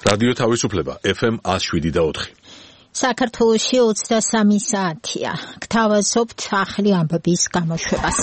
რადიო თავისუფლება FM 107.4. საქართველოში 23 საათია. გთავაზობთ ახალი ამბების გამოშვებას.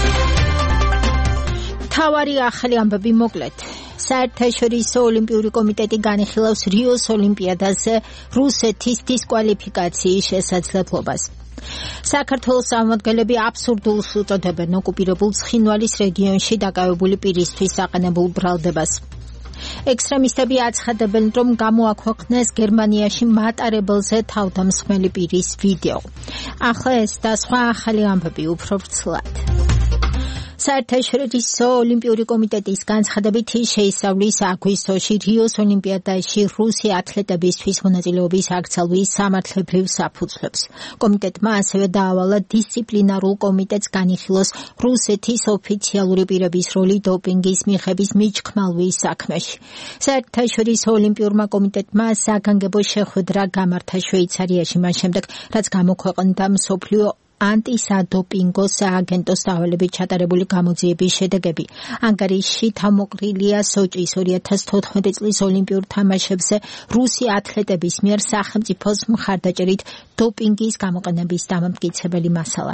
მთავარი ახალი ამბები მოკლედ. საერთაშორისო ოლიმპიური კომიტეტი განიხილავს რიოს ოლიმპიადაზე რუსეთის დისკვალიფიკაციის შესაძლებლობას. საქართველოს წარმომადგენლები აბსურდულს უწოდებენ ოკუპირებულ ცხინვალის რეგიონში დაკავებული პირისთვის აყენებულ ბრალდებას. ექსტრემისტები აცხადებენ, რომ გამოაქვეყნეს გერმანიაში მატარებელზე თავდამსხმელი პირის ვიდეო. ახლა ეს და სხვა ახალი ამბები უფრო ვრცლად. საერთაშორისო ოლიმპიური კომიტეტის განცხადებით შეისწავლის აგვისტოში რიოს ოლიმპიადაში რუსი ათლეტებისთვის მონაწილეობის აკრძალვის სამართლებრივ საფუძვლებს. კომიტეტმა ასევე დაავალა დისციპლინარულ კომიტეტს განიხილოს რუსეთის ოფიციალური პირების როლი დოპინგის მიღების მიჩქმალვის საქმეში. საერთაშორისო ოლიმპიურმა კომიტეტმა საგანგებო შეხვედრა გამართა შვეიცარიაში მას შემდეგ, რაც გამოქვეყნდა მსოფლიო ანტისადოპინგო სააგენტოს დავალებით ჩატარებული გამოძიების შედეგები. ანგარიშში თავმოყრილია სოჭის 2014 წლის ოლიმპიურ თამაშებზე რუსი ათლეტების მიერ სახელმწიფოს მხარდაჭერით დოპინგის გამოყენების დამამტკიცებელი მასალა.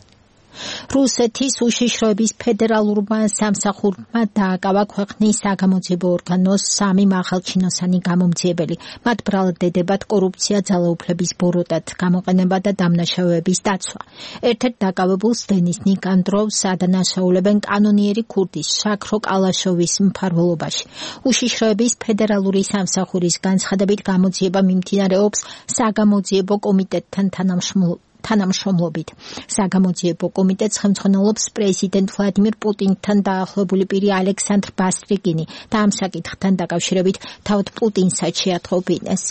რუსეთის უშიშროების ფედერალურმა სამსახურმა დააკავა ქვეყნის საგამოძიებო ორგანოს 3 მაღალჩინოსანი გამომძიებელი. მათ ბრალდებათ კორუფცია, ძალაუფლების ბოროტად, გამოყენება და დამნაშავეების დაცვა. ერთ-ერთ დაკავებულს დენის ნიკანდროვს ადანაშაულებენ კანონიერი ქურდის შაქრო კალაშოვის მფარველობაში. უშიშროების ფედერალური სამსახურის განცხადებით გამოძიება მიმდინარეობს საგამოძიებო კომიტეტთან თანამშრომლობით. საგამოძიებო კომიტეტს ხელმძღვანელობს პრეზიდენტ ვლადიმირ პუტინთან დაახლოებული პირი ალექსანდრ ბასტრიკინი და ამ საკითხთან დაკავშირებით თავად პუტინსაც შეათხოვინეს.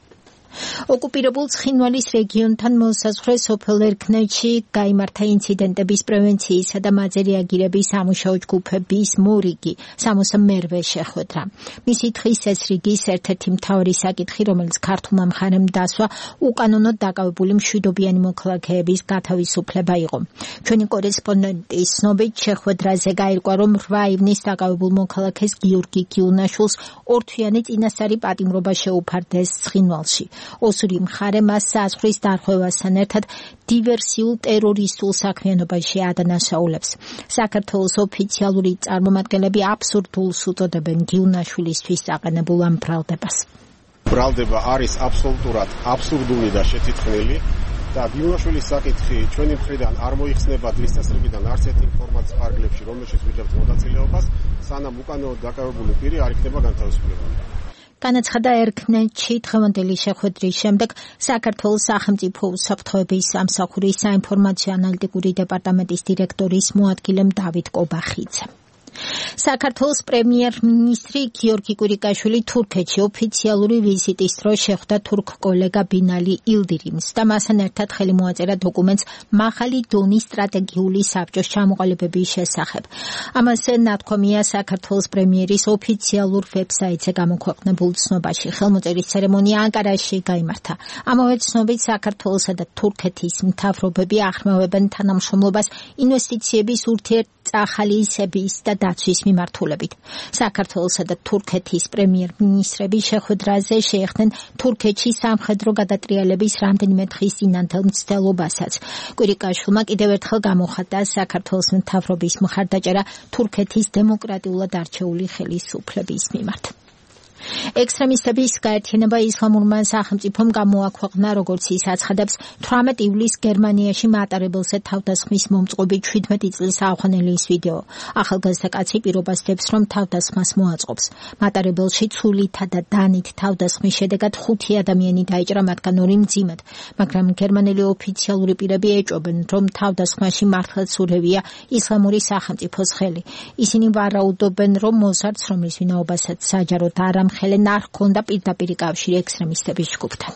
ოკუპირებულ ცხინვალის რეგიონთან მოსაზღვრე სოფელ ერქნეთში გაიმართა ინციდენტების პრევენციისა და მათზე რეაგირების სამუშაო ჯგუფების მორიგი 68-ვე შეხვედრა. მისი თხრის ეს რიგის ერთ-ერთი მთავარი საკითხი, რომელიც ქართულმა მხარემ დასვა, უკანონოდ დაკავებული მშვიდობიანი მოქალაქეების გათავისუფლება იყო. ჩვენი კორესპონდენტის ცნობით შეხვედრაზე გაირკვა, რომ 8 ივნის დაკავებულ მოქალაქეს გიორგი გიუნაშვილს ორთვიანი წინასწარი პატიმრობა შეუფარდეს ცხინვალში. ოსური მხარე მას საზღვრის დარღვევასთან ერთად დივერსიულ ტერორისტულ საქმიანობაში ადანაშაულებს. საქართველოს ოფიციალური წარმომადგენლები აბსურდულს უწოდებენ გიუნაშვილისთვის აყენებულ ამ ბრალდებას. ბრალდება არის აბსოლუტურად აბსურდული და შეთითქმელი და გიუნაშვილის საკითხი ჩვენი მხრიდან არ მოიხსნება დღის წესრიგიდან არც ერთ ინფორმაციას ფარგლებში, რომელშიც ვიძებთ მონაწილეობას, სანამ უკანონოდ დაკავებული პირი არ იქნება განთავისუფლებული. განაცხადა ერქნეთში დღევანდელი შეხვედრის შემდეგ საქართველოს სახელმწიფო უსაფრთხოების სამსახურის საინფორმაციო ანალიტიკური დეპარტამენტის დირექტორის მოადგილე დავით კობახიძე. საქართველოს პრემიერ-მინისტრი გიორგი კვირიკაშვილი თურქეთში ოფიციალური ვიზიტის დროს შეხვდა თურქ კოლეგა ბინალი ილდირიმს და მასთან ერთად ხელი მოაწერა დოკუმენტს მაღალი დონის სტრატეგიული საბჭოს ჩამოყალიბების შესახებ. ამაზე ნათქვამია საქართველოს პრემიერის ოფიციალურ ვებსაიტზე გამოქვეყნებულ ცნობაში. ხელმოწერის ცერემონია ანკარაში გაიმართა. ამავე ცნობით საქართველოსა და თურქეთის მთავრობები ახმევებენ თანამშრომლობას ინვესტიციების ურთიერთწახალისების და დაცვის მიმართულებით. საქართველოსა და თურქეთის პრემიერ-მინისტრები შეხვედრაზე შეეხდნენ თურქეთში სამხედრო გადატრიალების რამდენიმე დღის წინანდელ მცდელობასაც. კვირიკაშვილმა კიდევ ერთხელ გამოხატა საქართველოს მთავრობის მხარდაჭერა თურქეთის დემოკრატიულად არჩეული ხელისუფლების მიმართ. ექსტრემისტების გაერთიანება ისლამურმა სახელმწიფომ გამოაქვეყნა, როგორც ის აცხადებს, 18 ივლისს გერმანიაში მატარებელზე თავდასხმის მომწყობით 17 წლის ავღანელის ვიდეო. ახალგაზრდა კაცი პირობას დებს, რომ თავდასხმას მოაწყობს. მატარებელში ცულითა და დანით თავდასხმის შედეგად 5 ადამიანი დაიჭრა, მათგან 2 მძიმედ, მაგრამ გერმანელი ოფიციალური პირები ეჭვობენ, რომ თავდასხმაში მართლაც ურევია ისლამური სახელმწიფოს ხელი. ისინი ვარაუდობენ, რომ მოზარდს, რომლის ვინაობასაც საჯაროდ არ ხელენ არ ჰქონდა პირდაპირ კავშირი ექსტრემისტების ჯგუფთან.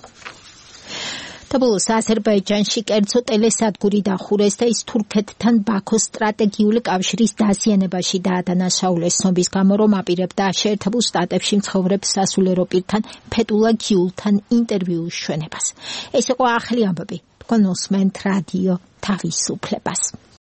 Tabulus Აზერბაიჯანში კერძო ტელესადგური დახურეს და ის თურქეთთან ბაქოს სტრატეგიული კავშირის დაზიანებაში დაადანაშაულეს. ცნობის გამო, რომ აპირებდა შეერთებულ შტატებში მცხოვრებ სასულიერო პირთან ფეტულა გიულთან ინტერვიუს ჩვენებას. ეს იყო ახალი ამბები. თქვენ უსმენთ რადიო თავისუფლებას.